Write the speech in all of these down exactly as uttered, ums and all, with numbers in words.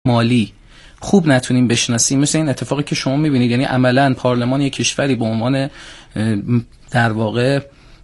مالی خوب نتونیم بشناسیم، مثل این اتفاقی که شما میبینید، یعنی عملاً پارلمان یک کشوری به عنوان در واقع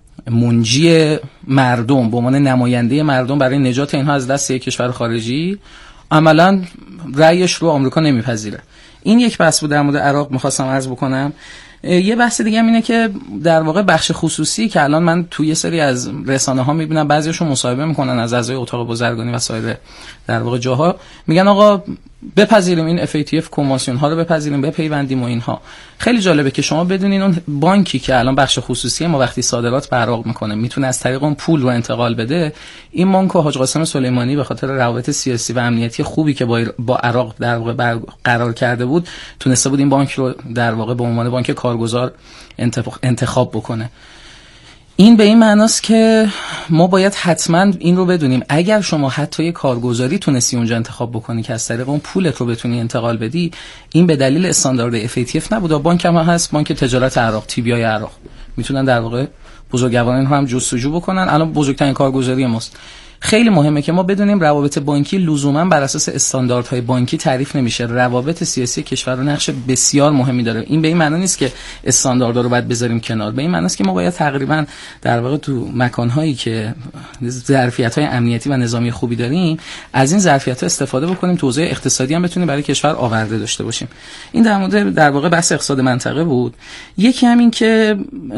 منجی مردم، به عنوان نماینده مردم برای نجات اینها از دست یک کشور خارجی، عملاً رأیش رو آمریکا نمیپذیره. این یک بحث بود در مورد عراق میخواستم عرض بکنم. یه بحث دیگه هم اینه که در واقع بخش خصوصی که الان من توی یه سری از رسانه ها میبینم بعضیشون مصاحبه میکنن از اعضای اتاق بازرگانی و سایر در واقع جاها، میگن آقا بپذیریم این اف ای تی اف کنوانسیون ها رو بپذیریم، بپیوندیم و اینها. خیلی جالبه که شما بدونین اون بانکی که الان بخش خصوصی ما وقتی صادرات به عراق میکنه میتونه از طریق اون پول رو انتقال بده. این بانک حاج قاسم سلیمانی به خاطر روابط سیاسی و امنیتی خوبی که با با عراق در واقع قرار کرده بود، تونسته بود این بانک رو در واقع به عنوان بانک کارگزار انتخاب بکنه. این به این معناست که ما باید حتما این رو بدونیم، اگر شما حتی یه کارگزاری تونستی اونجا انتخاب بکنی که از طریق اون پولت رو بتونی انتقال بدی، این به دلیل استاندارد اف ای تی اف نبود. بانک هم هست، بانک تجارت عراق، تی بی آی عراق، میتونن در واقع بزرگواران رو هم جستجو بکنن. الان بزرگترین کارگزاری ماست. خیلی مهمه که ما بدونیم روابط بانکی لزوما بر اساس استانداردهای بانکی تعریف نمیشه. روابط سیاسی کشور رو نقش بسیار مهمی داره. این به این معنی نیست که استانداردها رو باید بذاریم کنار. به این معنی است که ما باید تقریبا در واقع تو مکانهایی که ظرفیت‌های امنیتی و نظامی خوبی داریم، از این ظرفیت‌ها استفاده بکنیم، توزیع اقتصادی هم بتونیم برای کشور آورده داشته باشیم. این در مورد در واقع بحث اقتصاد منطقه بود. یکی همین که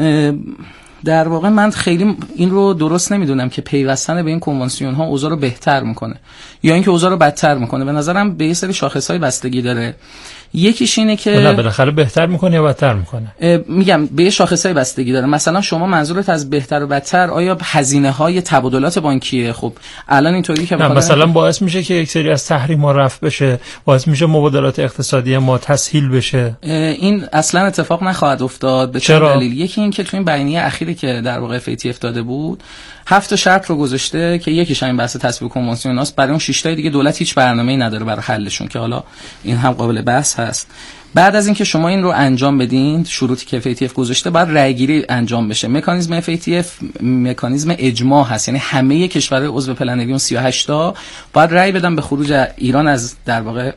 در واقع من خیلی این رو درست نمیدونم که پیوستن به این کنوانسیون ها اوضاع رو بهتر میکنه یا اینکه اوضاع رو بدتر میکنه. به نظرم به یه سری شاخص‌های بستگی داره. یکیش اینه که نه بالاخره بهتر میکنه یا بدتر میکنه. میگم به یه شاخص‌های بستگی داره. مثلا شما منظورت از بهتر و بدتر آیا هزینه‌های تبادلات بانکیه؟ خب الان اینطوری که مثلا باعث میشه که یک سری از تحریم‌ها رفع بشه، باعث میشه مبادلات اقتصادی ما تسهیل بشه. این اصلا اتفاق نخواهد افتاد. به چه دلیل؟ یکی این که تو این بیانیه اخیری که در واقع اف ای تی اف داده بود، هفت شرط رو گذاشته که یکیش همین بحث تصویب کنوانسیوناست. برای اون شش تا دیگه دولت هیچ برنامه‌ای نداره برای حلشون که حالا این هم قابل بحث هست. بعد از اینکه شما این رو انجام بدین، شروطی که اف ای تی اف گذاشته، بعد رأیگیری انجام بشه. مکانیزم اف ای تی اف مکانیزم اجماع هست، یعنی همه کشورهای عضو پلن سی و هشت تا باید رأی بدن به خروج ایران از در واقع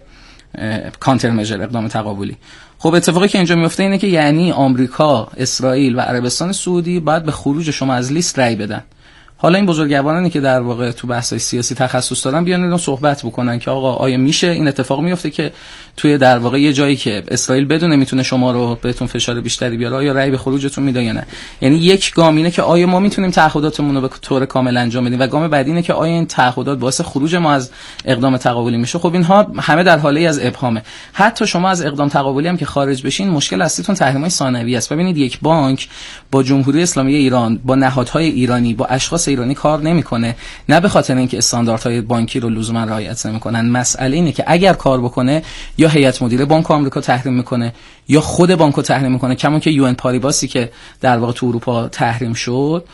کانتر مژر، اقدام تقابلی. خب اتفاقی که اینجا میفته اینه که یعنی آمریکا، اسرائیل و عربستان سعودی باید به خروج شما از لیست رأی بدن. حالا این بزرگوارانی که در واقع تو بحث‌های سیاسی تخصص دارن بیان اینو صحبت بکنن که آقا آیا میشه این اتفاق میفته که توی در واقع یه جایی که اسرائیل بدونه میتونه شما رو بهتون فشار بیشتری بیاره، آیا رأی به خروجتون میده یا نه؟ یعنی یک گام اینه که آیا ما میتونیم تعهداتمون رو به طور کامل انجام بدیم، و گام بعدی اینه که آیا این تعهدات باعث خروج ما از اقدام تقابلی میشه. خب اینها همه در حاله از ابهامه. حتی شما از اقدام تقابلی هم که خارج بشین، مشکل اصلیتون تحریم‌های ثانویه است. ببینید یک بانک با جمهوری اسلامی ایران، با نهادهای ایرانی، با اشخاص ایرانی کار نمیکنه، نه به خاطر اینکه استانداردهای بانکی رو لزوما رعایت نمیکنن. مسئله اینه که اگر کار بکنه، یا هیئت مدیره بانک آمریکا تحریم میکنه یا خود بانکو تحریم میکنه. کمون که یو ان پاریباسی که در واقع تو اروپا تحریم شد،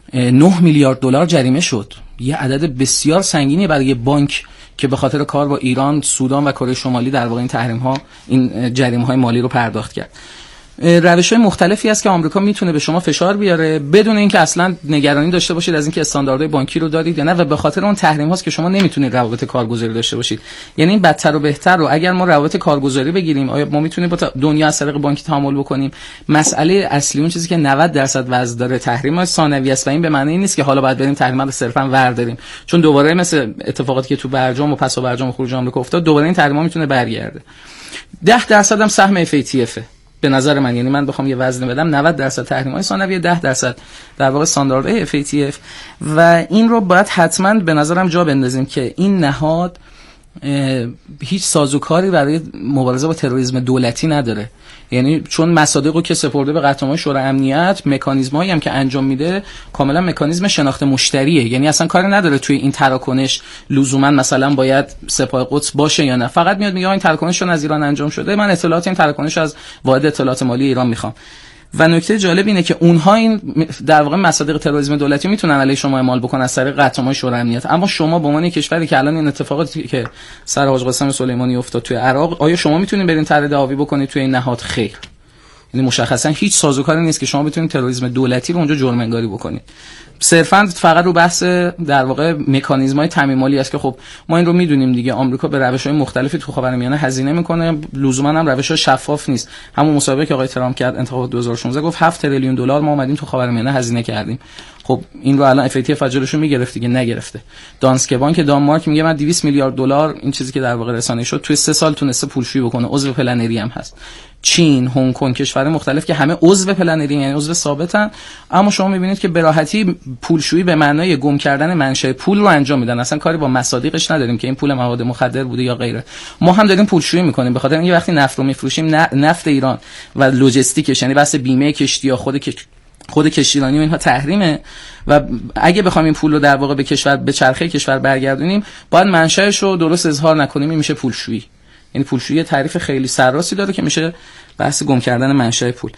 نه میلیارد دلار جریمه شد. یه عدد بسیار سنگینی برای یه بانک که به خاطر کار با ایران، سودان و کره شمالی در واقع این تحریم ها، این جریمه های مالی رو پرداخت کرد. روش‌های مختلفی هست که آمریکا میتونه به شما فشار بیاره بدون اینکه اصلا نگرانی داشته باشید از اینکه استانداردهای بانکی رو دارید یا نه، و به خاطر اون تحریم هاست که شما نمیتونید روابط کارگزاری داشته باشید. یعنی این بدتر و بهتر رو اگر ما روابط کارگزاری بگیریم، آیا ما میتونیم با دنیا از طریق بانکی تعامل بکنیم؟ مسئله اصلی اون چیزی که نود درصد وزن داره تحریم ثانوی است، و این به معنی نیست که حالا باید بریم تحریم رو صرفا ورداریم، چون دوباره مثل اتفاقاتی که تو برجام و پس و برجام خروج آمریکا افتاد، دوباره این تحریم ها میتونه برگرده. ده درصد هم سهم اف ای تی اف به نظر من. یعنی من بخوام یه وزن بدم، نود درصد تحریم‌های ثانویه، ده درصد در واقع استانداردهای اف ای تی اف، و این رو باید حتما به نظرم جا بندازیم که این نهاد هیچ سازوکاری برای مبارزه با تروریسم دولتی نداره. یعنی چون مصادیقو که سپرده به قطعنامه شورای امنیت، مکانیزمایی هم که انجام میده کاملا مکانیزم شناخت مشتریه. یعنی اصلا کاری نداره توی این تراکنش لزوما مثلا باید سپاه قدس باشه یا نه، فقط میاد میگه این تراکنش از ایران انجام شده، من اطلاعات این تراکنش از واحد اطلاعات مالی ایران میخوام. و نکته جالب اینه که اونها این در واقع مصادیق تروریسم دولتی میتونن علیه شما اعمال بکنن از طریق قطعنامه شورای امنیت، اما شما به عنوان کشوری که الان این اتفاقاتی که سر حاج قاسم سلیمانی افتاد توی عراق، آیا شما میتونین برین طرح دعاوی بکنید توی این نهاد؟ خیر. یعنی مشخصا هیچ سازوکاری نیست که شما بتونید تروریسم دولتی رو اونجا جرم انگاری بکنید. صرفا فقط رو بحث در واقع مکانیزم‌های تامین مالی است که خب ما این رو میدونیم دیگه، آمریکا به روش‌های مختلفی تو خاورمیانه هزینه میکنه، لزوما هم روش‌ها شفاف نیست. همون مسابقه که آقای ترامپ کرد انتخابات دو هزار و شانزده گفت هفت تریلیون دلار ما اومدیم تو خاورمیانه هزینه کردیم. خب این رو الان اف ای تی اف اجراشو میگرفت دیگه، نگرفته. دانسکه بانک دانمارک میگه من دویست میلیارد دلار، این چیزی که در واقع رسانه شد، توی سه سال تونسته پولشویی بکنه. عضو پلنری هم هست. چین، هنگ کنگ، کشورهای مختلف که همه عضو پلنری یعنی عضو ثابتن، اما شما میبینید که به راحتی پولشویی به معنای گم کردن منشأ پول رو انجام میدن. اصلا کاری با مصادیقش نداریم که این پول مواد مخدر بوده یا غیره. ما هم داریم پولشویی میکنیم به خاطر اینکه وقتی نفت رو میفروشیم، نفت ایران و لوجستیکش یعنی بحث بیمه کشتی یا خود کش... خود کشتیرانی و اینها تحریمه و اگه بخوایم این پول رو در واقع به کشور به چرخه کشور برگردونیم، باید منشأش رو درست اظهار نکنیم، میشه پولشویی. یعنی پولشویی تعریف خیلی سرراسی داره که میشه بحث گم کردن منشأ پول.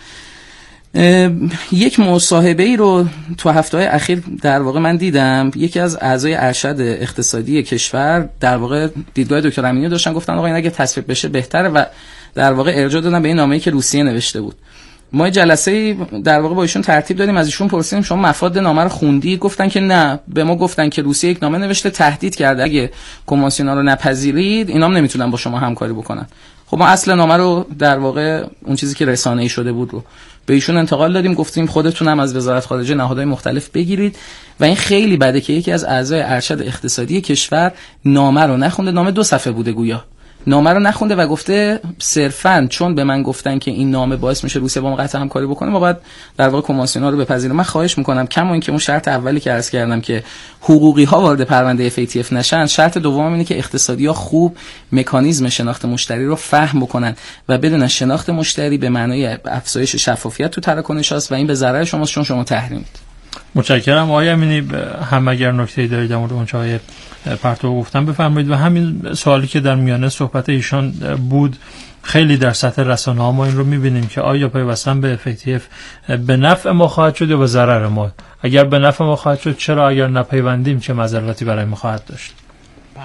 یک مصاحبه ای رو تو هفته‌های اخیر در واقع من دیدم، یکی از اعضای ارشد اقتصادی کشور در واقع دیدگاه دکتر امینی داشتن، گفتن آقا این اگه تصویب بشه بهتره و در واقع ارجاع دادن به این نامه‌ای که روسیه نوشته بود. ما جلسه در واقع با ایشون ترتیب دادیم، از ایشون پرسیدیم شما مفاد نامه رو خوندید؟ گفتن که نه. به ما گفتن که روسیه یک نامه نوشته تهدید کرده اگه کنوانسیونا رو نپذیرید اینام نمیتونن با شما همکاری بکنن. خب ما اصل نامه رو در واقع اون چیزی که رسانه‌ای شده بود رو به ایشون انتقال دادیم، گفتیم خودتون هم از وزارت خارجه نهادهای مختلف بگیرید و این خیلی بده که یکی از اعضای ارشد اقتصادی کشور نامه رو نخونده. نامه دو صفحه بوده گویا، نامه رو نخونده و گفته صرفاً چون به من گفتن که این نامه باعث میشه روسیه با ما قطع همکاری بکنه ما باید در واقع کنوانسیونا رو بپذیریم. من خواهش میکنم کما اینکه اون شرط اولی که عرض کردم که حقوقی ها وارد پرونده اف ای تی اف نشن، شرط دوم اینه که اقتصادی‌ها خوب مکانیزم شناخت مشتری رو فهم بکنن و بدون شناخت مشتری به معنای افزایش شفافیت تو تراکنش هست و این به ضرر شماست چون شما تحریمید. متشکرم آقای امینی. هم اگر نکته‌ای دارید در مورد اون چای پرتو گفتم بفرمایید. و همین سوالی که در میانه صحبت ایشان بود، خیلی در سطح رسانه‌ها ما این رو می‌بینیم که آیا پیوستن به اف ای تی اف به نفع ما خواهد شد یا به ضرر ما؟ اگر به نفع ما خواهد شد چرا؟ اگر نپیوندیم چه مضراتی برای ما خواهد داشت؟ بله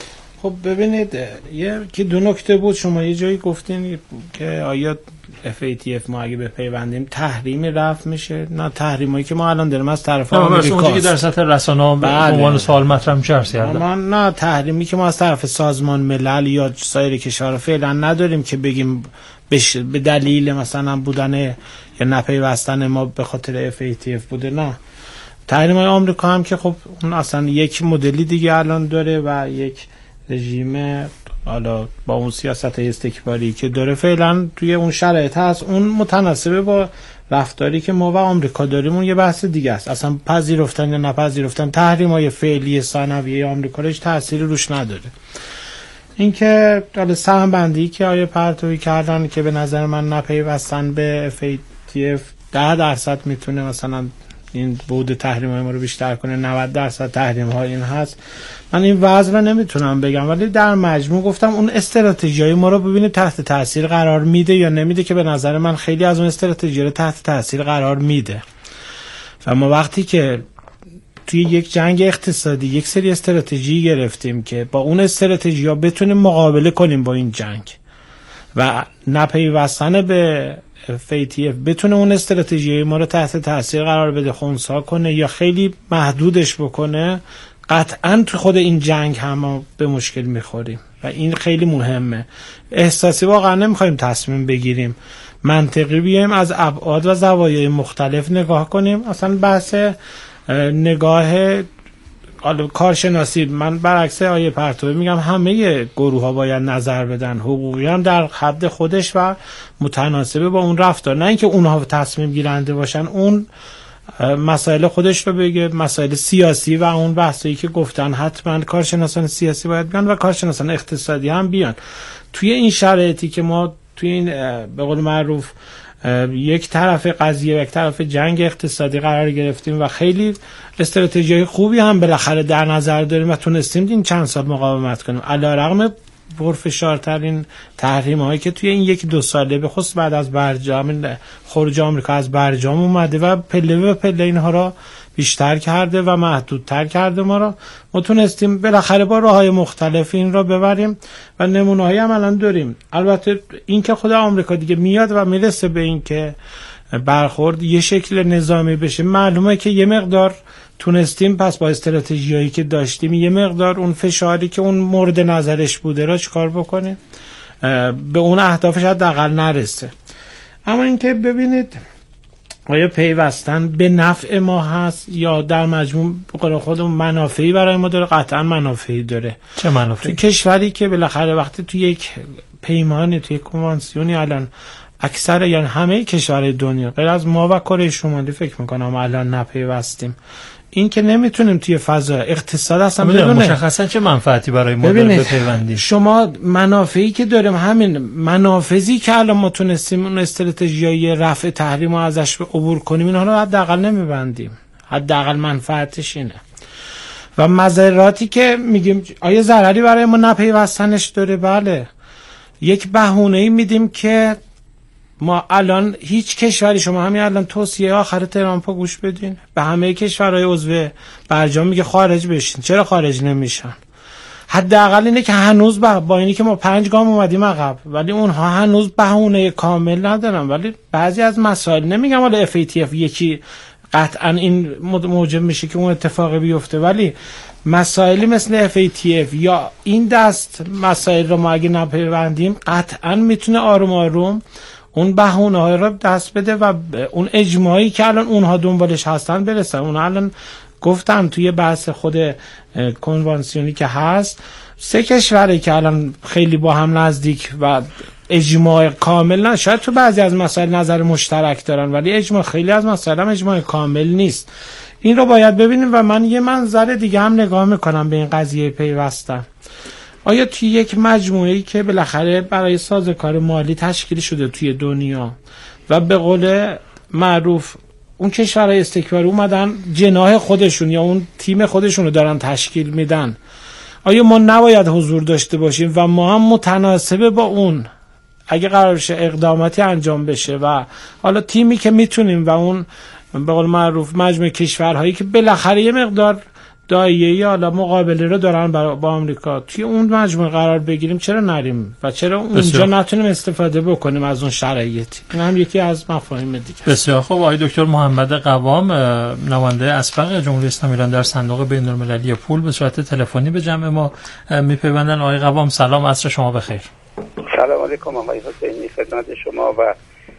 خب ببینید یه که دو نکته بود. شما یه جایی گفتین که آیا اف ای تی اف ما اگه بپیوندیم تحریم رفع میشه؟ نه، تحریمایی که ما الان داریم از طرف آمریکا اونجایی که در سطح رسانه‌ها به عنوان سوال مطرح میشه عرض کردم. نه، تحریمی که ما از طرف سازمان ملل یا سایر کشورها فعلا نداریم که بگیم بش... به دلیل مثلا بودن یا نپیوستن ما به خاطر اف ای تی اف بوده. نه، تحریم‌های آمریکا هم که خب اون اصلا یک مدلی دیگه الان داره و یک رژیم حالا با اون سیاست استکباری که داره فعلا توی اون شرایط هست، اون متناسبه با رفتاری که ما و آمریکا داریم، اون یه بحث دیگه است. اصلا پذیرفتن یا نپذیرفتن تحریم‌های فعلی ثانویه آمریکا هیچ تأثیری روش نداره. اینکه حالا سهم بندی که آیه پرتویی کردن که به نظر من نپیوستن به اف ای تی اف ده درصد میتونه مثلا این بود تحریم های ما رو بیشتر کنه، نود درصد تحریم ها این هست. من این وضع رو نمیتونم بگم، ولی در مجموع گفتم اون استراتژی های ما رو ببینید تحت تاثیر قرار میده یا نمیده، که به نظر من خیلی از اون استراتژی رو تحت تاثیر قرار میده. و ما وقتی که توی یک جنگ اقتصادی یک سری استراتژی گرفتیم که با اون استراتژی ها بتونیم مقابله کنیم با این جنگ و نپیوستن به اف ای تی اف بتونه اون استراتژی ما رو تحت تاثیر قرار بده، خنثی کنه یا خیلی محدودش بکنه، قطعا تو خود این جنگ هم به مشکل میخوریم و این خیلی مهمه. احساسی واقعا نمیخوایم تصمیم بگیریم، منطقی بیایم از ابعاد و زوایای مختلف نگاه کنیم. اصلا بحث نگاه کارشناسی، من برعکس آیه پرتوی میگم همه گروه ها باید نظر بدن، حقوقی هم در حد خودش و متناسبه با اون رفتار، نه اینکه اونها تصمیم گیرنده باشن، اون مسائل خودش رو بگه، مسائل سیاسی و اون بحثایی که گفتن حتما کارشناسان سیاسی باید بیان و کارشناسان اقتصادی هم بیان. توی این شرایطی که ما توی این به قول معروف یک طرف قضیه و یک طرف جنگ اقتصادی قرار گرفتیم و خیلی استراتژی خوبی هم بالاخره در نظر داریم و تونستیم این چند سال مقاومت کنیم، علیرغم پرفشارترین تحریم هایی که توی این یکی دو ساله به خصوص بعد از برجام خروج آمریکا از برجام اومده و پله به پله اینها را بیشتر کرده و محدودتر کرده ما را. ما تونستیم بالاخره با راههای مختلف این را ببریم و نمونه هایی هم الان داریم. البته این که خود آمریکا دیگه میاد و میرسه به این که برخورد یه شکل نظامی بشه، معلومه که یه مقدار تونستیم پس با استراتژیایی که داشتیم یه مقدار اون فشاری که اون مورد نظرش بوده را چیکار بکنیم به اون اهدافش حداقل نرسه. اما اینکه ببینید آیا پیوستن به نفع ما هست یا در مجموع بقول خودمون منافعی برای ما داره؟ قطعا منافعی داره. چه منافعی؟ تو کشوری که بالاخره وقتی تو یک پیمانی توی کنوانسیونی الان اکثر یعنی همه کشورهای دنیا غیر از ما و کره شمالی فکر میکنم الان نپیوستیم، این که نمیتونیم توی فضا اقتصاد اصلا بدونه مشخصا چه منفعتی برای ما داره بپیوندیم. شما منافعی که داریم همین منافذی که الان ما تونستیم اون استراتژیای رفع تحریم و ازش عبور کنیم اینها رو حداقل نمیبندیم، حداقل منفعتش اینه. و مضراتی که میگیم آیا ضرری برای ما نپیوستنش داره؟ بله. یک بهونه‌ای میدیم که ما الان هیچ کشوری، شما همین الان توصیه آخر ترامپو گوش بدین، به همه کشورهای عضو برجام میگه خارج بشین. چرا خارج نمیشن؟ حداقل اینه که هنوز با, با اینی که ما پنج گام اومدیم عقب ولی اونها هنوز بهونه کامل ندارن. ولی بعضی از مسائل، نمیگم حالا اف ای تی اف یکی قطعا این موجب میشه که اون اتفاقی بیفته، ولی مسائلی مثل اف ای تی اف یا این دست مسائل رو ما اگه نپیوندیم قطعا میتونه آروم آروم اون بهونه های رو دست بده و اون اجماعی که الان اونها دنبالش هستن برسن. اون الان گفتم توی بحث خود کنوانسیونی که هست سه کشوری که الان خیلی با هم نزدیک و اجماع کامل نه، شاید تو بعضی از مسائل نظر مشترک دارن ولی اجماع خیلی از مسائل هم اجماع کامل نیست. این رو باید ببینیم. و من یه منظر دیگه هم نگاه میکنم به این قضیه پیوستن. آیا توی یک مجموعه‌ای که بالاخره برای سازوکار مالی تشکیل شده توی دنیا و به قول معروف اون کشورهای استکباری اومدن جناح خودشون یا اون تیم خودشون رو دارن تشکیل میدن، آیا ما نباید حضور داشته باشیم و ما هم متناسب با اون اگه قرار بشه اقداماتی انجام بشه و حالا تیمی که میتونیم و اون به قول معروف مجموعه کشورهایی که بالاخره یه مقدار دایه‌ای یا حالا مقابله رو دارن با آمریکا توی اون مجموعه قرار بگیریم، چرا نریم و چرا اونجا بسیار. نتونیم استفاده بکنیم از اون شرایطی؟ این هم یکی از مفاهیم دیگه. بسیار خوب. آقای دکتر محمد قوام، نماینده اسبق جمهوری اسلامی ایران در صندوق بین‌المللی پول، به صورت تلفنی به جمع ما میپیوندن. آقای قوام سلام، عصر شما بخیر. سلام علیکم آقای حسینی، خدمت شما و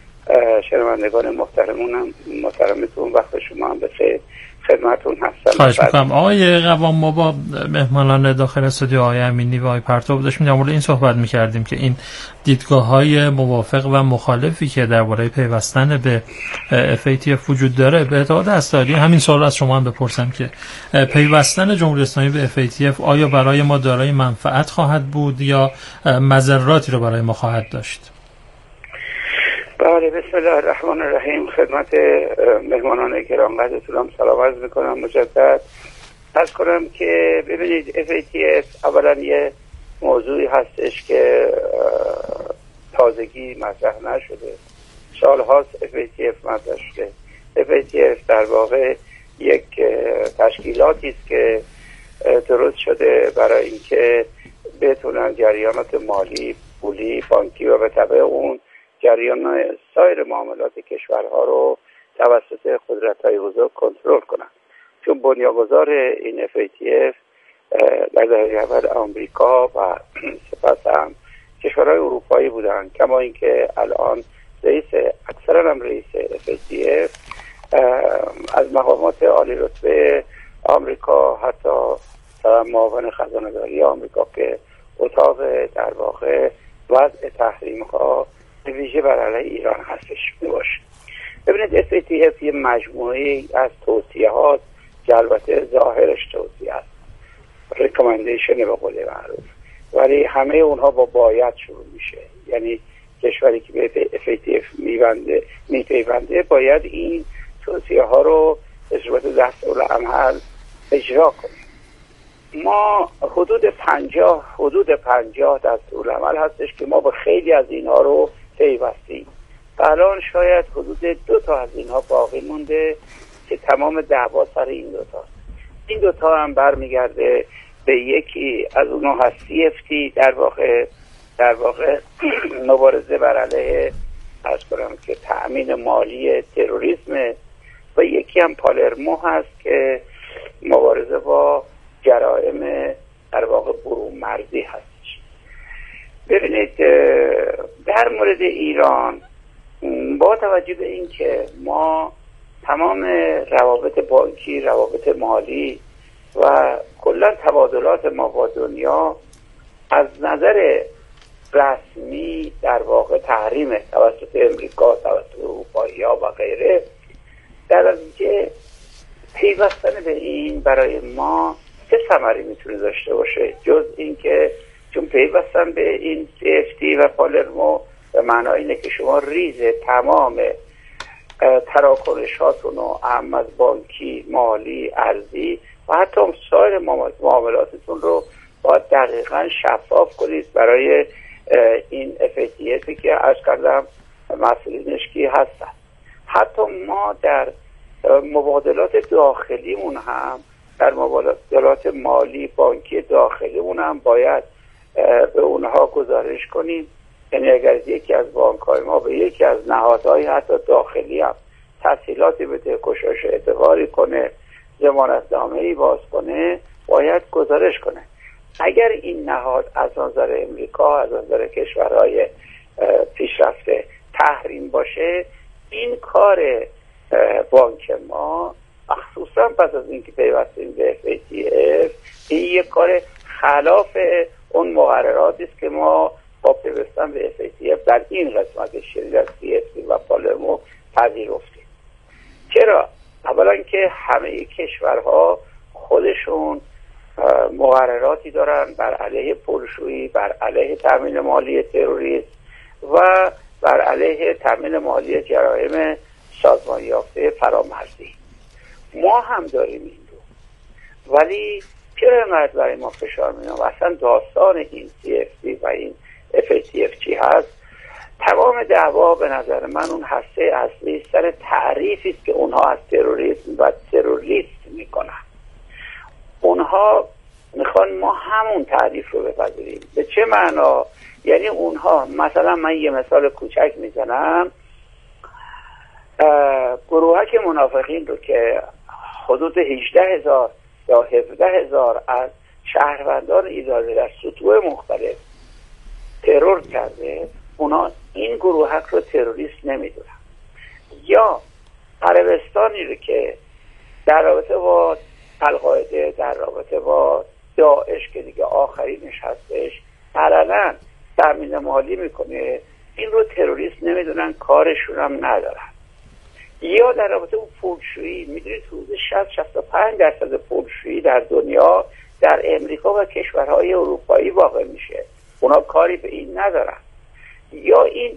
شنوندگان محترمونم محترمتون، وقت شما هم بخیر، خدمتون هستم. خواهش میکنم. آقای قوام، ما با مهمانان داخل استودیو آقای امینی و آقای پرتو داشتیم در مورد این صحبت میکردیم که این دیدگاه‌های موافق و مخالفی که درباره پیوستن به اف ای تی اف وجود داره، به اعتقاد اسدعلی همین سوال از شما هم بپرسم که پیوستن جمهوری اسلامی به اف ای تی اف آیا برای ما دارای منفعت خواهد بود یا مضراتی رو برای ما خواهد داشت؟ بله، بسم الله الرحمن الرحیم. خدمت مهمانان گرانقدرتون هم سلام عرض میکنم مجدد. عرض کنم که ببینید اف ای تی اف اولا یه موضوعی هستش که تازگی مطرح نشده، سال هاست اف ای تی اف مطرح شده. اف ای تی اف در واقع یک تشکیلاتی است که درست شده برای اینکه بتونن جریانات مالی، پولی، بانکی و به تبع اون جریان سایر معاملات کشورها رو توسط قدرت‌های بزرگ کنترل کنند. چون بنیانگذار این اف ای تی اف در دهه اول آمریکا و سپس هم کشورهای اروپایی بودند، کما اینکه الان رئیس اکثرا هم رئیس اف ای تی اف از مقامات عالی رتبه آمریکا، حتی معاون خزانه‌داری آمریکا که اتاق در واقع وضع تحریم‌ها ویژه بر علیه ایران هستش میباشه. ببینید اف ای تی اف یه مجموعه از توصیه‌هات که البته ظاهرش توصیه است، ریکامندیشن به قول معروف، ولی همه اونها با باید شروع میشه. یعنی کشوری که به اف ای تی اف میبنده میپیونده باید این توصیه ها رو به صورت دستورالعمل اجرا کنه. ما حدود پنجاه حدود پنجاه دستورالعمل هستش که ما با خیلی از اینها رو پیوستیم. الان شاید حدود دو تا از اینها باقی مونده که تمام دعوا سر این دو تا. این دو تا هم برمیگرده به یکی از اونها هست سی اف تی، در واقع در واقع مبارزه بر علیه از کنم که تأمین مالی تروریسم، و یکی هم پالرمو هست که مبارزه با جرائم در واقع برون مرزی هستش. ببینید در مورد ایران با توجه به این که ما تمام روابط بانکی، روابط مالی و کلا تبادلات ما با دنیا از نظر رسمی در واقع تحریم توسط امریکا، توسط اروپایی‌ها و غیره، در نتیجه پیوستن به این برای ما چه ثمری میتونه داشته باشه جز اینکه چون پیوستن به این سی اف تی و پالرمو به معنای اینه که شما ریز تمام تراکنشاتون و اهم از بانکی، مالی، ارزی و حتی سایر معاملاتتون رو باید دقیقا شفاف کنید برای این اف ای تی اف که عرض کردم مسئولینش کی هستن. حتی ما در مبادلات داخلیمون هم در مبادلات مالی بانکی داخلیمون هم باید به اونها گزارش کنیم. یعنی اگر یکی از بانک‌های ما به یکی از نهادهای حتی داخلی هم تسهیلاتی بده، گشایش اعتباری کنه، ضمانتنامه‌ای باز کنه، باید گزارش کنه. اگر این نهاد از نظر امریکا، از نظر کشورهای پیشرفته تحریم باشه، این کار بانک ما خصوصا پس از اینکه پیوستیم به اف ای تی اف، این یک کار خلاف اون مقرراتی است که ما با پیوستن به اف ای تی اف در این قسمت شرکت سی اف تی و پالرمو پذیرفتیم. چرا؟ اولا که همه کشورها خودشون مقرراتی دارن بر علیه پولشویی، بر علیه تامین مالی تروریسم و بر علیه تامین مالی جرایم سازمان یافته فرامرزی. ما هم داریم این رو، ولی چرا اینقدر برای ما فشار میاد؟ اصلا داستان این سی اف تی و این اف ای تی اف چی هست؟ تمام دعوا به نظر من اون هسته اصلی سر تعریفی است که اونها از تروریسم و تروریست میکنن. اونها میخوان ما همون تعریف رو بپذیریم. به چه معنا؟ یعنی اونها مثلا من یه مثال کوچک میزنم، گروهک منافقین رو که حدود هجده هزار یا هفده هزار از شهروندان ایرانی در سطوح مختلف ترور کرده، اونا این گروهک رو تروریست نمیدونن. یا عربستانی رو که در رابطه با القاعده، در رابطه با داعش که دیگه آخرینش هستش، علنا تامین مالی میکنه، این رو تروریست نمیدونن، کارشون هم ندارن. یا در رابطه با پولشویی، میدونید حدود شصت تا شصت و پنج درصد پولشویی در دنیا در امریکا و کشورهای اروپایی واقع میشه، اونا کاری به این ندارن. یا این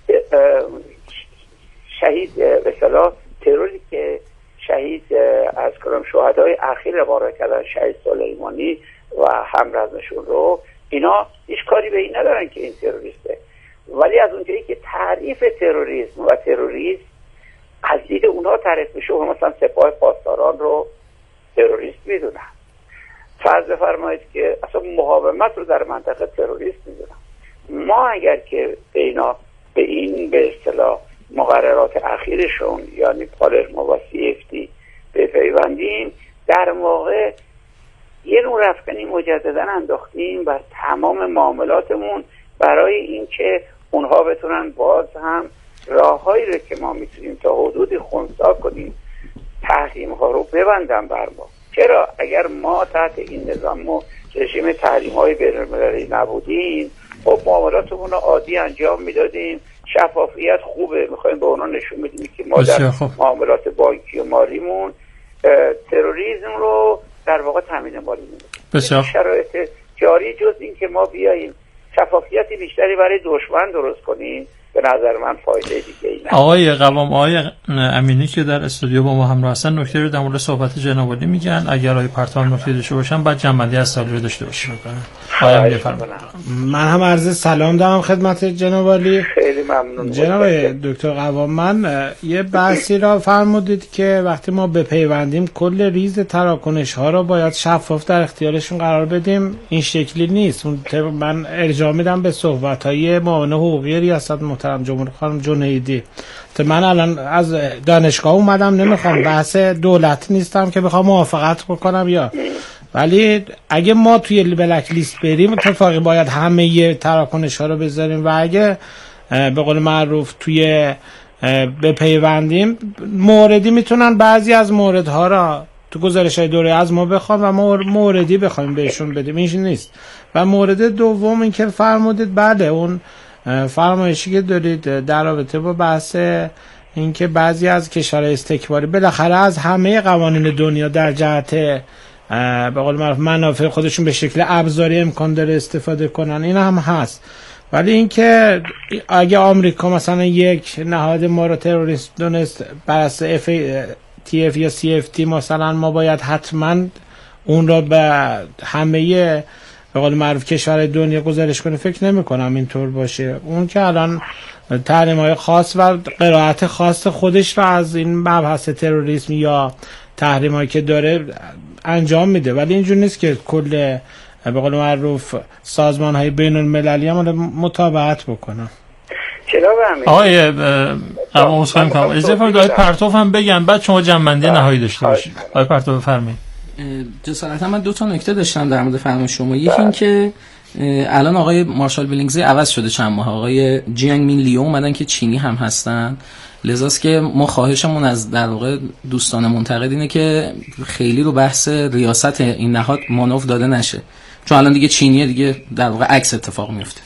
شهید به اصطلاح تروری که شهید از کرم شهدای اخیر باره کردن، شهید سلیمانی و همرزمشون رو، اینا هیچ کاری به این ندارن که این تروریسته. ولی از اونجایی که تعریف تروریسم و تروریسم از دید اونها تعریف میشه، مثلا سپاه پاسداران رو تروریست میدونن. فرض بفرمایید که اصلا مقاومت رو در منطقه تروریست میدونن. ما اگر که به اینا به این به اصطلاح مقررات اخیرشون یعنی پالرمو و سی اف تی بپیوندیم، در واقع یه نوع رفتنی مجددا انداختیم بر تمام معاملاتمون برای اینکه اونها بتونن باز هم راههایی رو که ما میتونیم تا حدودی خنثی کنیم، تحریم ها رو ببندن بر ما. چرا؟ اگر ما تحت این نظام و رژیم تحریم های بین‌المللی نبودیم، خب معاملاتمون رو عادی انجام میدادیم، شفافیت خوبه، میخوایم به اونا نشون بدیم که ما در معاملات بانکی و مالیمون تروریسم رو در واقع تامین مالی میدیم. شرایط جاری جز این که ما بیاییم شفافیتی بیشتری برای دشمن درست کنیم، به نظر من فایده دیگه ای نداره. آقای قوام، آقای امینی که در استودیو با ما همراه هستن نکته رو در مورد صحبت جناب عالی میگن. اگر آقای پرتو نکته داشته باشن بعد جنبندی از سوالی رو داشته باشیم. آقای امینی بفرمایید. من هم عرض سلام دارم خدمت جناب عالی. خیلی ممنون جناب دکتر قوام، من یه بحثی را فرمودید که وقتی ما بپیوندیم کل ریز تراکنش ها را باید شفاف در اختیارشون قرار بدیم. این شکلی نیست. من ارجاع میدم به صحبت های معاون حقوقی ریاست محترم جمهوری خانم جنیدی. من الان از دانشگاه اومدم، نمیخوام بحث دولت نیستم که بخوام موافقت بکنم یا، ولی اگه ما توی بلک لیست بریم اتفاقی باید همه ی تراکنش ها رو بذاریم و اگه به قول معروف توی بپیوندیم موردی میتونن بعضی از موردها را تو گزارش های دوره از ما بخوام و ما موردی بخوایم بهشون بدیم. این نیست. و مورد دوم این که فرمودید بله اون فرمایشی که دارید در رابطه با بحث این که بعضی از کشورهای استکباری بالاخره از همه قوانین دنیا در جهت به قول معروف منافع خودشون به شکل ابزاری امکان داره استفاده کنن، این هم هست. ولی اینکه اگه آمریکا مثلا یک نهاد ما رو تروریست دونست بر اساس اف تی اف یا سی اف تی مثلا ما باید حتما اون رو به همه به قول معروف کشورهای دنیا گزارش کنه، فکر نمی کنم اینطور باشه. اون که الان تحریم‌های خاص و قرائت خاص خودش رو از این مبحث تروریسم یا تحریم‌هایی که داره انجام میده، ولی اینجور نیست که کل به قول معروف سازمان‌های بین‌المللی هم متابعت بکنن. آقای قوام مسخرم کنم اجازه فرمایید آقای پرتو هم بگن بعد شما جنبندی نهایی داشته باشید. آقای پرتو بفرمایید. جسارتا من دو تا نکته داشتم در مورد فرمان شما. یکی این که الان آقای مارشال بیلینگزی عوض شده چند ماه، آقای جیانگ مین لیو اومدن که چینی هم هستن، لذاست که ما خواهشمون از در واقع دوستان منتقد اینه که خیلی رو بحث ریاست این نهاد مانور داده نشه، چون الان دیگه چینیه، دیگه در واقع عکس اتفاق میفته.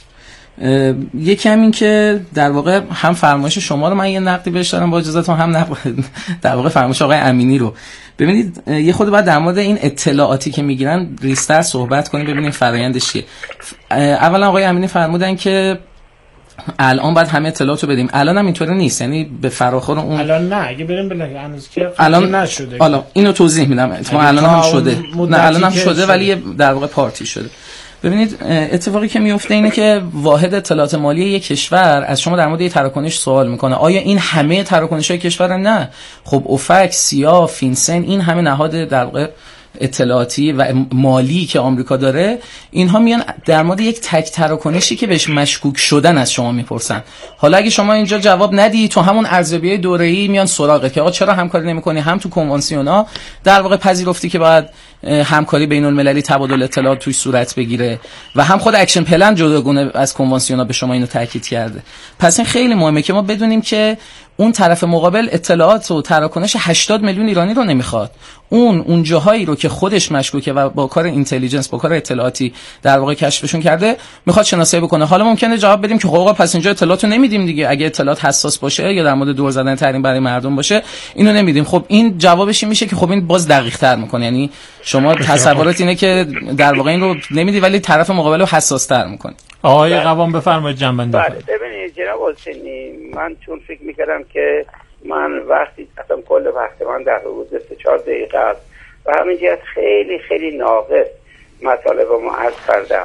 یکی هم این که در واقع هم فرمایش شما رو من یه نقدی بهش دارم با اجازهتون، هم نقد در واقع فرمایش آقای امینی رو. ببینید یه خود بعد در مورد این اطلاعاتی که میگیرن ریستر صحبت کنیم ببینیم فرآیندش چیه. اولا آقای امینی فرمودن که الان باید همه اطلاعاتو بدیم، الان هم اینطوری نیست، یعنی به فراخور اون الان نه، اگه بریم بله هنوز که الان نشده. حالا اینو توضیح میدم، اتفاقا الان هم شده، نه الان هم شده ولی در واقع پارتی شده. ببینید اتفاقی که میفته اینه که واحد اطلاعات مالی یک کشور از شما در مورد یک تراکنش سوال میکنه آیا این همه تراکنش‌های کشور؟ نه. خب اوفک، سیا، فینسن، این همه نهاد در واقع اطلاعاتی و مالی که آمریکا داره، اینها میان در مورد یک تک تراکنشی که بهش مشکوک شدن از شما میپرسن. حالا اگه شما اینجا جواب ندی، تو همون ارزیابی دوره‌ای میان سراغت که آقا چرا همکاری نمی‌کنی، هم تو کنوانسیونا در واقع پذیرفتی که باید همکاری بین‌المللی تبادل اطلاعات توی صورت بگیره و هم خود اکشن پلن جداگونه از کنوانسیونا به شما اینو تاکید کرده. پس این خیلی مهمه که ما بدونیم که اون طرف مقابل اطلاعات و تراکنش هشتاد میلیون ایرانی رو نمیخواد. اون اون جاهایی رو که خودش مشکوکه و با کار اینتلیجنس، با کار اطلاعاتی در واقع کشفشون کرده میخواد شناسایی بکنه. حالا ممکنه جواب بدیم که خب پس اینجا اطلاعاتو نمیدیم دیگه، اگه اطلاعات حساس باشه یا در مورد دور زدن تحریم برای مردم باشه اینو نمیدیم. خب این جوابش میشه که خب این باز دقیق تر میکنه، یعنی شما تصورات اینه که در واقع این رو نمیدی ولی طرف مقابل رو حساس تر میکنه. آقای قوام بفرمایید جنبندی. بله ببینید جناب حسینی، من چون فکر میکردم که من وقتی اصلا کل وقت من در حدود سه چهار دقیقه است و همین جهت خیلی خیلی ناقص مطالب ما عرض کردم.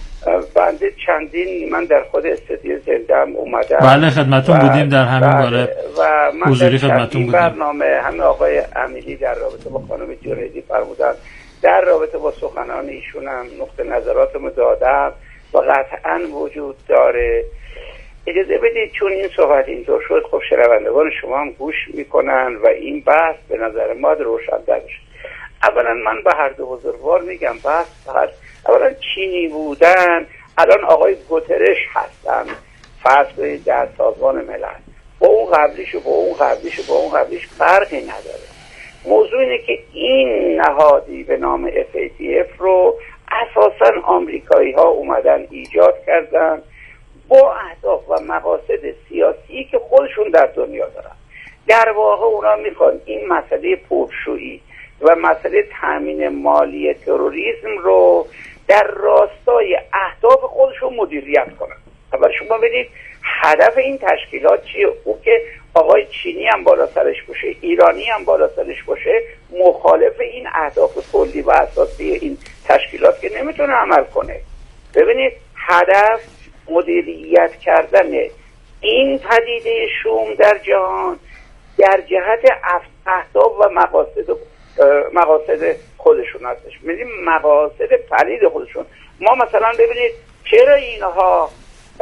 بنده چندین من در خود استودیو زندم اومدم. بله خدمتون بودیم در همین باره و من حضوری خدمتون بودیم. برنامه همه آقای امیلی در رابطه با خانم جنیدی فرمودن، در رابطه با سخنان ایشون هم نقطه نظراتمو دادم و قطعا وجود داره. اجازه بدید چون این صحبت اینطور شد، خب شنوندگان شما هم گوش میکنن و این بحث به نظر ما روشن‌تر بشه. اولا من به هر دو بزرگوار میگم بحث فقط اولا چینی بودن، الان آقای گوترش هستن فرض کنید در سازمان ملل، با اون قبلیش و با اون قبلیش و با اون قبلیش فرقی نداره. موضوع اینه که این نهادی به نام اف ای تی اف رو اساساً آمریکایی ها اومدن ایجاد کردن با اهداف و مقاصد سیاسی که خودشون در دنیا دارن. در واقع اونا میخوان این مسئله پولشویی و مسئله تامین مالی تروریسم رو در راستای اهداف خودشون مدیریت کنن. اول شما بدید هدف این تشکیلات چیه؟ او که آقای چینی هم بالا سرش باشه، ایرانی هم بالا سرش باشه، مخالف این اهداف کلی و اساسی این تشکیلات که نمیتونه عمل کنه. ببینید هدف مدیریت کردن این پدیده شوم در جهان در جهت اهداف و مقاصد مقاصد خودشون هستش، می‌بینید مقاصد پلید خودشون. ما مثلا ببینید چرا اینها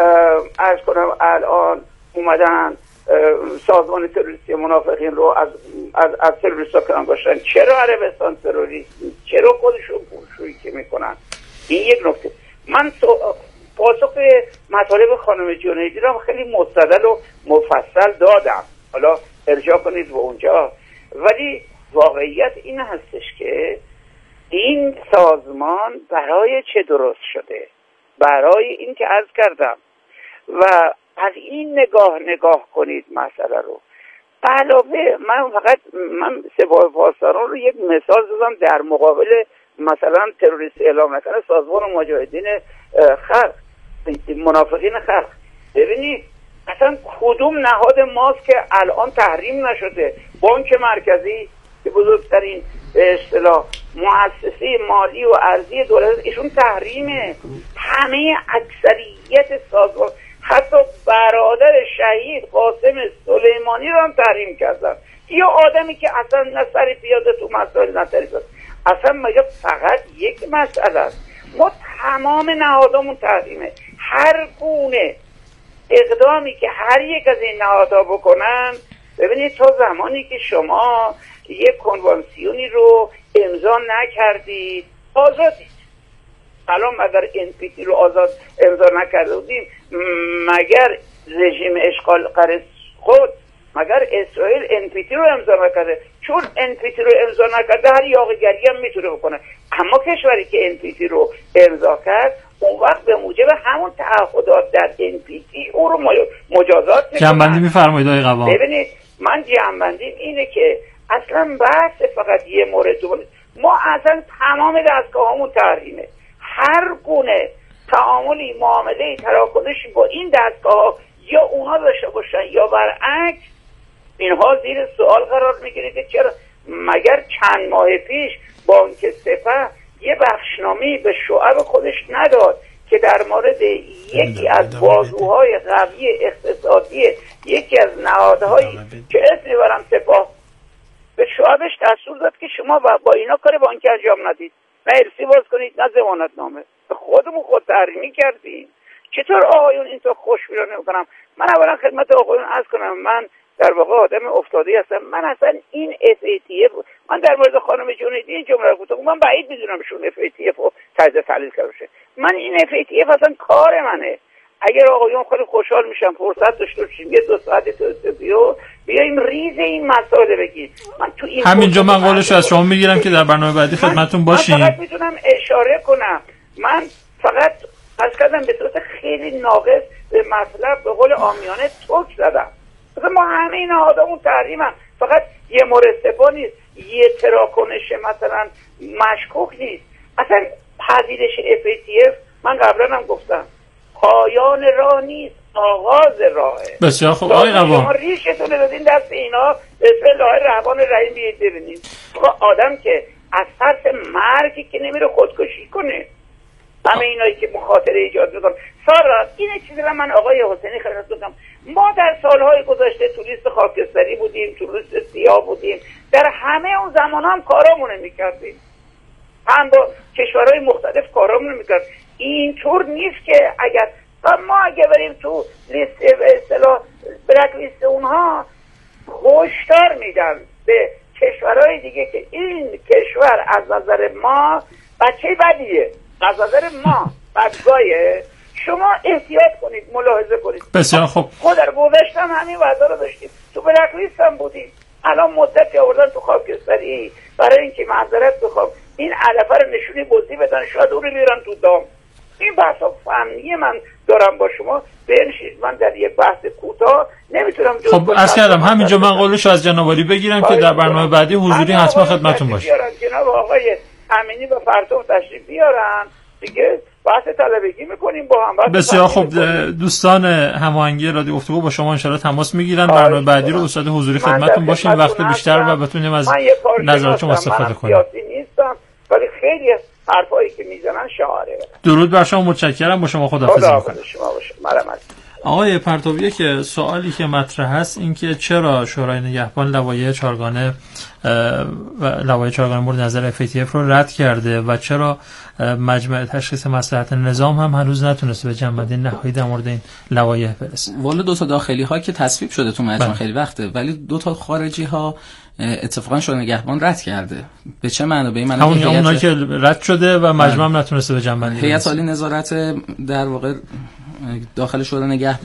عرض کنم الان اومدن سازمان تروریستی منافقین رو از از از تروریستا کنار گذاشتن؟ چرا عربستان تروریست؟ چرا خودشون پولشویی که میکنن؟ این یک نکته. من پاسخ مطالب خانم جنیدی رو خیلی مستدل و مفصل دادم، حالا ارجاع کنید به اونجا، ولی واقعیت این هستش که این سازمان برای چه درست شده؟ برای این که عرض کردم و از این نگاه نگاه کنید مسئله رو. علاوه من فقط من سپاه پاسداران رو یک مثال زدم در مقابل مثلا تروریست اعلام نکنه سازمان مجاهدین خلق، منافقین خلق. ببینید اصلا کدوم نهاد ماست که الان تحریم نشده؟ بانک مرکزی که بزرگترین به اصطلاح مؤسسه مالی و ارزی دولت، ایشون تحریمه. همه اکثریت سازمان، حتی برادر شهید قاسم سلیمانی رو هم تحریم کردن. یه آدمی که اصلا نه سری پیاده تو مسائل نظری است. اصلا مگه فقط یک مسئله است؟ ما تمام نهادامون تحریمه. هر گونه اقدامی که هر یک از این نهادها بکنن، ببینید تا زمانی که شما یک کنوانسیونی رو امضا نکردید آزادید. الان مگر ان پی تی رو آزاد امضا نکرده بودیم، مگر رژیم اشغال قرض خود، مگر اسرائیل ان پی تی رو امضا نکرده؟ چون ان پی تی رو امضا نکرده هر یاغیگری هم میتونه بکنه. اما کشوری که ان پی تی رو امضا کرد اون وقت به موجب همون تعهدات در ان پی تی او رو مجازات میکنه. جنبندی میفرمایید آقای قوام. ببینید من جنبندیم اینه که اصلا بحث فقط یه مورد دو ما اصلا تمام دستگاهامون تحریمه. هر گونه تعاملی، معامله، تراکنشی با این دستگاه یا اونها داشته باشن یا برعکس، اینها زیر سوال قرار میگیره که چرا مگر چند ماه پیش بانک سپه یه بخشنامه‌ای به شعب خودش نداد که در مورد یکی از بازوهای قوی اقتصادی یکی از نهادهایی که اسم میبرم سپاه، به شعبش دستور داد که شما با اینا کار بانکی انجام ندید، نه ارسی باز کنید نه ضمانت نامه. خودمون خود تحریمی کردیم. چطور آقایون اینطور خوشبینانه نمی‌کنم؟ من اولا خدمت آقایون عرض کنم من در واقع آدم افتاده هستم. من اصلا این اف ای تی اف من در مورد خانم جنیدی این جمله رو گفتم، من بعید میدونم شون اف ای تی اف رو تجزیه تحلیل کرده باشه. من این اف ای تی اف اصلا کار منه. اگر آقایون خیلی خوشحال میشم فرصت داشته باشیم یه دو ساعت تو بیو بیایم ریز این مسائل بگیم. من تو این همینجا من قولش از شما میگیرم که در برنامه بعدی خدمتتون باشیم. من فقط میتونم اشاره کنم، من فقط از کردم به صورت خیلی ناقص به مطلب به قول عامیانه توک زدم. مثلا ما همه این نهادامون تحریم هم. فقط یه مورد سپاه نیست، یه تراکنش مثلا مشکوک نیست، اصلا پذیرش اف ای تی اف من قبلا هم گفتم پایان راه نیست، آغاز راهه. بسیار خوب آقای قوام، شما ریشتون دادین دست اینا، بسم الله الرحمن الرحیم بیایید ببینید. آدم که از ترس مرگی که نمیره خودکشی کنه، همه اینایی که مخاطره ایجاد میکنن. سارا این چیزی رو من آقای حسینی خدمت بگم، ما در سالهای گذشته تو لیست خاکستری بودیم، تو لیست سیاه بودیم، در همه اون زمان هم کارامون میکردیم، هم با کشورهای مختلف کارامون میکرد. اینطور نیست که اگر ما اگر بریم تو لیست به اصطلاح بلک لیست اونها هشدار میدن به کشورهای دیگه که این کشور از نظر ما بچه بدیه، از نظر ما بدگاهه، شما احتیاط کنید، ملاحظه کنید. بسیار خوب. خود در گذشته هم همین وضع رو داشتیم، تو بلک لیست هم بودیم، الان مدتی آوردن تو خاکستری برای اینکه معذرت بخوام این علفه رو نشونی بزی بدن، شاید اون رو بیارن تو دام. این بحثا فنی من دارم با شما بنشید، من در یه بحث کوتاه نمیتونم. خب عرض کردم همینجا من قولش از جناب عالی بگیرم که در برنامه بعدی حضوری حتما خدمتتون باشه. جناب آقای امینی و فرتوف تشریف بیارن دیگه، بحث طلبگی میکنیم با هم. بسیار خوب. دوستان هماهنگی رادیو گفتگو با شما ان شاء الله تماس میگیرن. برنامه بعدی رو استاد حضوری خدمتتون باشیم، وقت بیشتر و بتونیم از نظراتتون استفاده کنیم. من سیاسی نیستم ولی خیلی حرفایی که میزنن شعاره. درود بر شما، متشکرم. با شما خداحافظی میکنم. خدا شما باشه. مرحمت. آقای پرتویی که سوالی که مطرح هست این که چرا شورای نگهبان لوایح چهارگانه و لوایح چهارگانه مورد نظر اف ای تی اف رو رد کرده و چرا مجمع تشخیص مصلحت نظام هم هنوز نتونسته به جنبندی نهایی در مورد این لوایح برسه. والا دو تا داخلی ها که تصویب شده تو مجمع خیلی وقته، ولی دو تا خارجی ها اتفاقا شورای نگهبان رد کرده. به چه معنی؟ به این معنی همون اونایی که رد شده و مجمع هم نتونسته به جنبندی. هیئت عالی نظارت در واقع داخل شورای نگهبان